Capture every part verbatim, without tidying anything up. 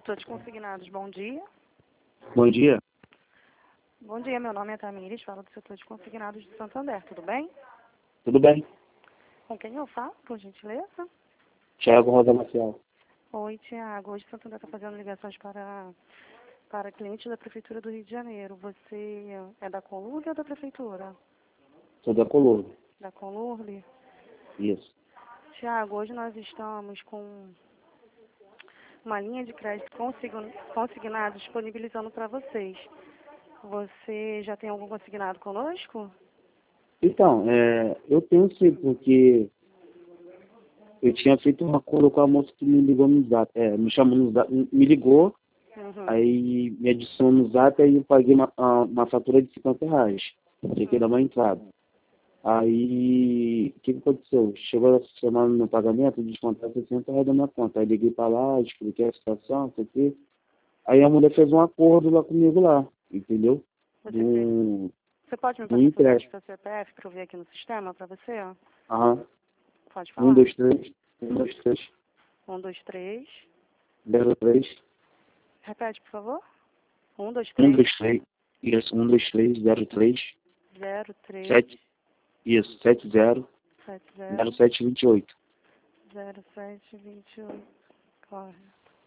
Setor de consignados, bom dia. Bom dia. Bom dia, meu nome é Tamires, falo do setor de consignados de Santander, tudo bem? Tudo bem? Com quem eu falo, por gentileza? Tiago Rosa Maciel. Oi, Tiago. Hoje Santander está fazendo ligações para, para clientes da Prefeitura do Rio de Janeiro. Você é da Conlurle ou da Prefeitura? Sou da Colônia. Da Conlurle? Isso. Tiago, hoje nós estamos com uma linha de crédito consign- consignado disponibilizando para vocês. Você já tem algum consignado conosco? Então, é, eu tenho sim, porque eu tinha feito um acordo com a moça que me ligou no Zap, é, me chamou no Zap, me ligou, Uhum. aí me adicionou no Zap, aí eu paguei uma, a- uma fatura de cinquenta reais. Tinha que dar uma entrada. Aí, o que, que aconteceu? Chegou essa semana no pagamento, descontar sessenta reais da minha conta. Aí liguei pra lá, expliquei a situação, não sei o quê. Aí a mulher fez um acordo lá comigo lá, entendeu? Você, fez... Do, você pode me do passar seu nome e empréstimo. seu C P F para eu ver aqui no sistema para você? Ó? Aham. Pode Um, falar. dois, três. Um, dois, três. Um, dois, três. Zero, três. Repete, por favor. Um, dois, Um, três. dois, três. Isso, um, dois, três, zero, três. Zero, três. Sete. Isso, sete, zero. Sete, Zero, zero. sete, vinte e oito. Zero, sete, vinte e oito. Correto.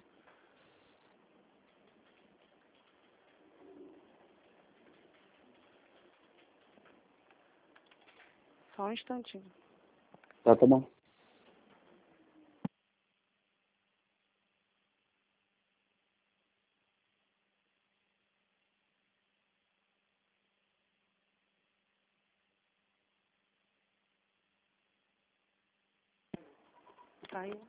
Só um instantinho. Tá, tá bom. Tá aí.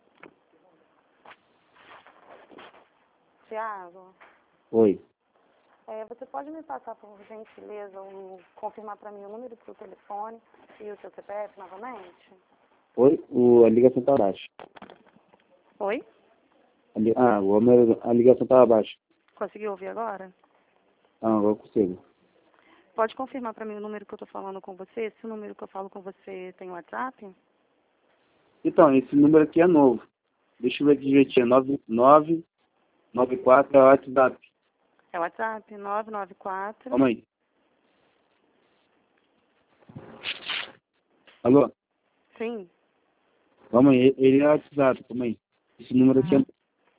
Tiago, Oi. é, você pode me passar, por gentileza, um, confirmar para mim o número do seu telefone e o seu C P F novamente? Oi, o, a ligação tá abaixo. Oi? A, li- ah, o, número- a ligação tá abaixo. Conseguiu ouvir agora? Ah, agora eu consigo. Pode confirmar para mim o número que eu estou falando com você? Esse número que eu falo com você tem WhatsApp? Então, esse número aqui é novo. Deixa eu ver aqui direitinho. nove nove nove quatro é o WhatsApp. É o WhatsApp nove nove quatro. Calma aí. Alô? Sim. Calma aí. Ele é o WhatsApp. Calma aí. Esse número aqui é...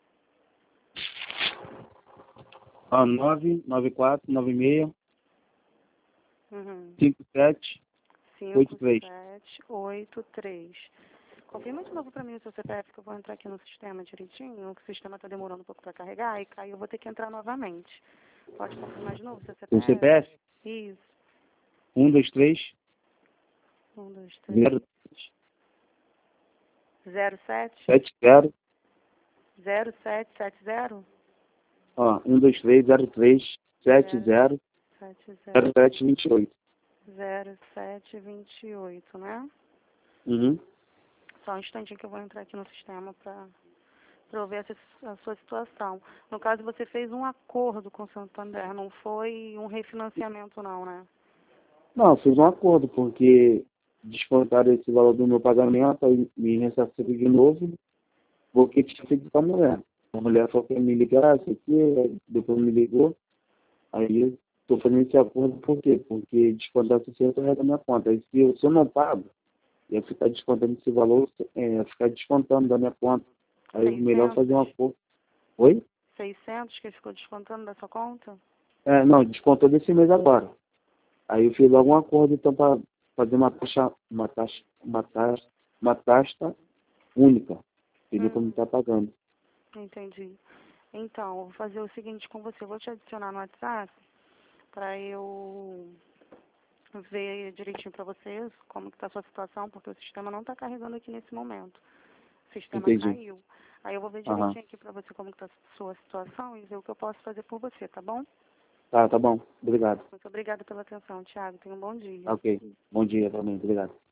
Ó, nove nove quatro nove seis Uhum. cinco sete oito cinco três. sete oito três. Confirma de novo para mim o seu C P F que eu vou entrar aqui no sistema direitinho. Que o sistema está demorando um pouco para carregar e aí eu vou ter que entrar novamente. Pode confirmar de novo o seu C P F? O C P F? Isso. um dois três um, dois, três. zero zero sete. sete zero. zero sete sete zero. Ó, um dois três zero três sete zero sete zero zero. sete vinte e oito. zero sete vinte e oito, né? Uhum. Só um instantinho que eu vou entrar aqui no sistema para para eu ver essa, a sua situação. No caso, você fez um acordo com o Santander, não foi um refinanciamento não, né? Não, fiz um acordo, porque descontaram esse valor do meu pagamento, aí me ressarciram de novo, porque tinha feito com a mulher. A mulher falou que ia me ligar, isso aqui, aí depois me ligou, aí eu estou fazendo esse acordo por quê? Porque descontaram sessenta reais da minha conta. Aí se eu, se eu não pago, ia ficar descontando esse valor, é, ia ficar descontando da minha conta. Aí melhor fazer um acordo. Oi? seiscentos que ficou descontando da sua conta? É, não, descontou desse mês agora. Aí eu fiz logo um acordo então para fazer uma taxa, uma taxa, uma taxa, uma taxa única. Ele como Hum, está pagando. entendi. Então, eu vou fazer o seguinte com você. Eu vou te adicionar no WhatsApp para eu ver direitinho para vocês como que está a sua situação, porque o sistema não está carregando aqui nesse momento. O sistema Entendi. caiu. Aí eu vou ver Aham. direitinho aqui para você como que está a sua situação e ver o que eu posso fazer por você, tá bom? Tá, tá bom. Obrigado. Muito obrigada pela atenção, Thiago. Tenha um bom dia. Ok. Bom dia também. Obrigado.